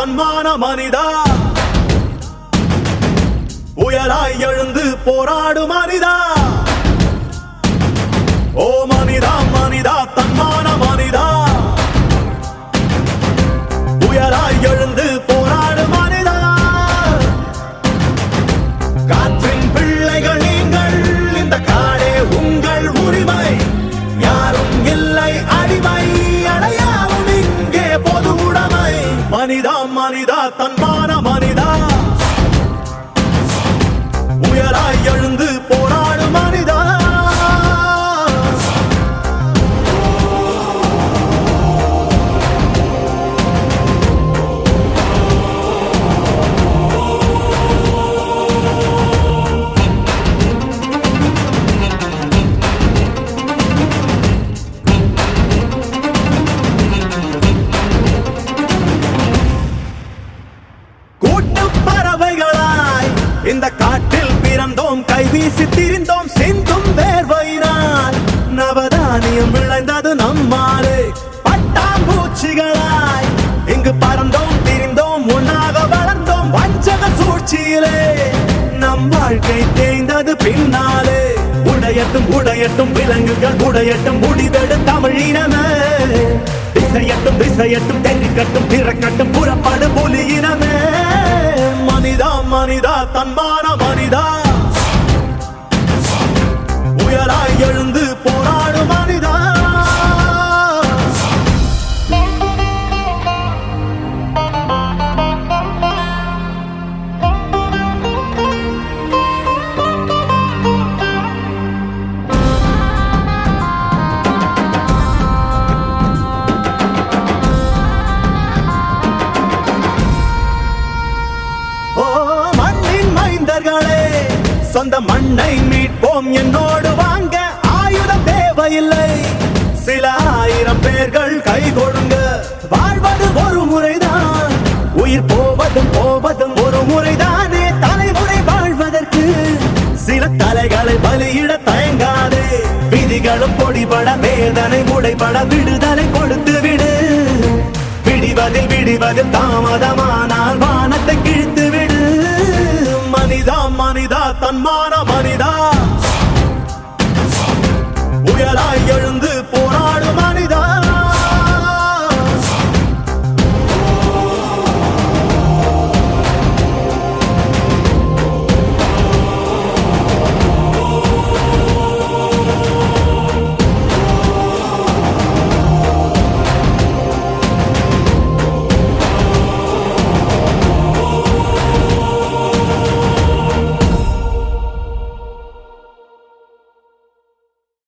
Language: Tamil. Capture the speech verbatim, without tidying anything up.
தன்மான மனிதா புயலாய் எழுந்து போராடு மனிதா ஓ மனிதா மனிதா தன்மான மனிதா புயலாய் எழுந்து போராடு மனிதா காற்றின் பிள்ளைகள் நீங்கள் இந்த காடே உங்கள் உரிமை யாரும் இல்லை அடிமை அடையாவும் இங்கே பொது உடைமை மனிதா மனிதா தன்மான மனிதா புயலாய் எழுந்து போராடு மனிதா இந்த காட்டில் பிறந்தோம் கைவீசி திரிந்தோம் சிந்தும் வேர்வையினால் நவதானியம் விளைந்தது நம்மாலே பட்டாம்பூச்சிகளாய் இங்கு பறந்தோம் திரிந்தோம் ஒன்னாக வளர்ந்தோம் வஞ்சக சூழ்ச்சியிலே நம் வாழ்க்கை தேய்ந்தது பின்னாலே உடையட்டும் உடையட்டும் விலங்குகள் உடையட்டும் முடிவெடு தமிழினமே திசையட்டும் திசையட்டும் தென்னிக்கட்டும் திறக்கட்டும் புறப்படு புலியினமே மனிதா மனிதா தன்மான மனிதா புயலாய் எழுந்து போராடு மனிதா சொந்த மண்ணை மீட்போம் என்னோடு வாங்க ஆயுதம் தேவையில்லை சில ஆயிரம் பேர்கள் கை கொடுங்க வாழ்வது ஒரு முறைதான் உயிர் போவதும் போவதும் ஒரு முறைதானே தலைமுறை வாழ்வதற்கு சில தலைகளை பலியிட தயங்காதே விதிகளும் பொடிபட வேதனை உடைபட விடுதலை கொடுத்து விடு விடிவதில் விடிவதில் தாமதமானால் வானத்தை கிழித்து விடு மனிதா மனிதா தன்மான மனிதா புயலாய் எழுந்து